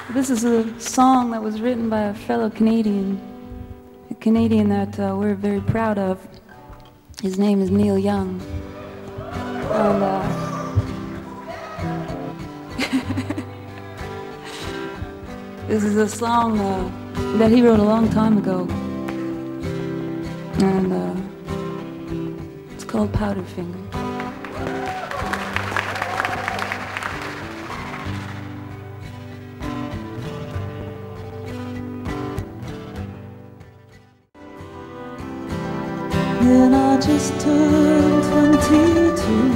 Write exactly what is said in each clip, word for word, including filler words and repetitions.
This is a song that was written by a fellow Canadian, a Canadian that uh, we're very proud of. His name is Neil Young. And uh, this is a song uh, that he wrote a long time ago. And uh, it's called Powderfinger. Then I just turned twenty-two.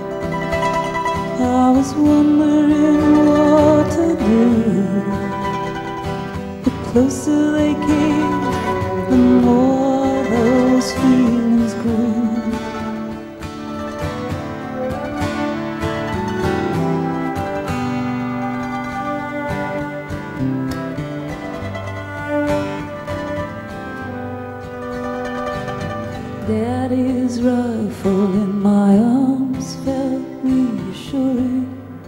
I was wondering what to do. The closer they came, the more those feelings grew. Daddy's rifle in my arms felt reassuring.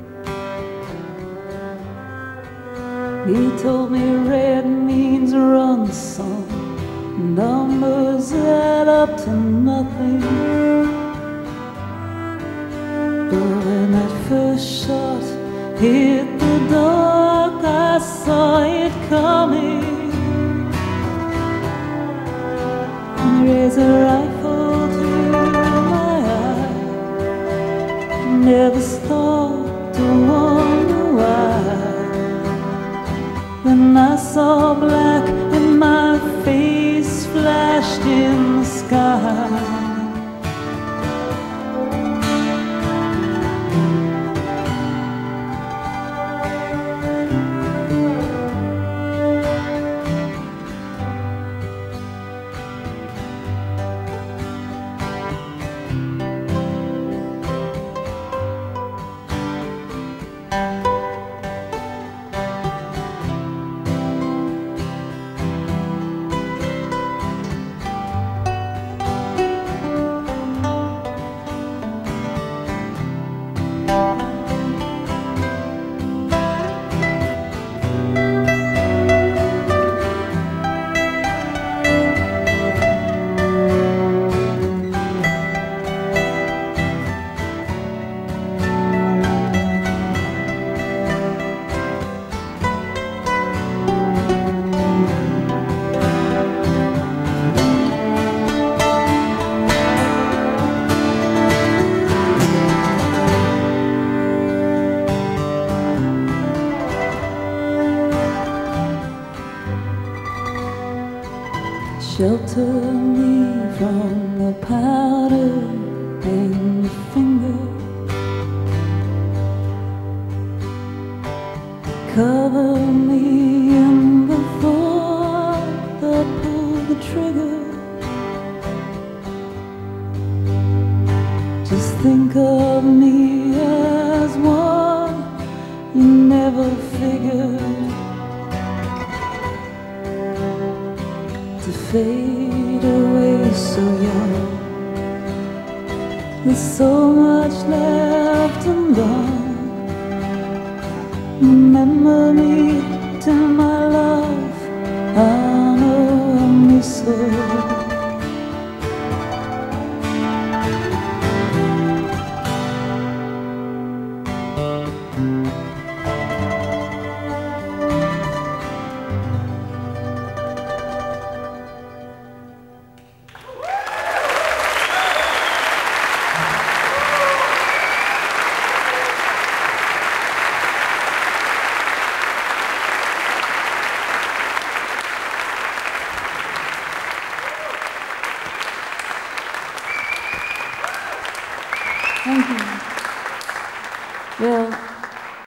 He told me red means run, son. Numbers add up to nothing. But when that first shot hit the dark, I saw it coming. Raise a rifle to my eye. Never stopped to wonder why. Then I saw black and my face flashed in the sky. Shelter me from the powder and the finger. Cover me in the thought that pulled the trigger. Just think of me as one you never figured to fade away so young. There's so much left undone. Remember me to my love, I know I miss her. Thank you. Well,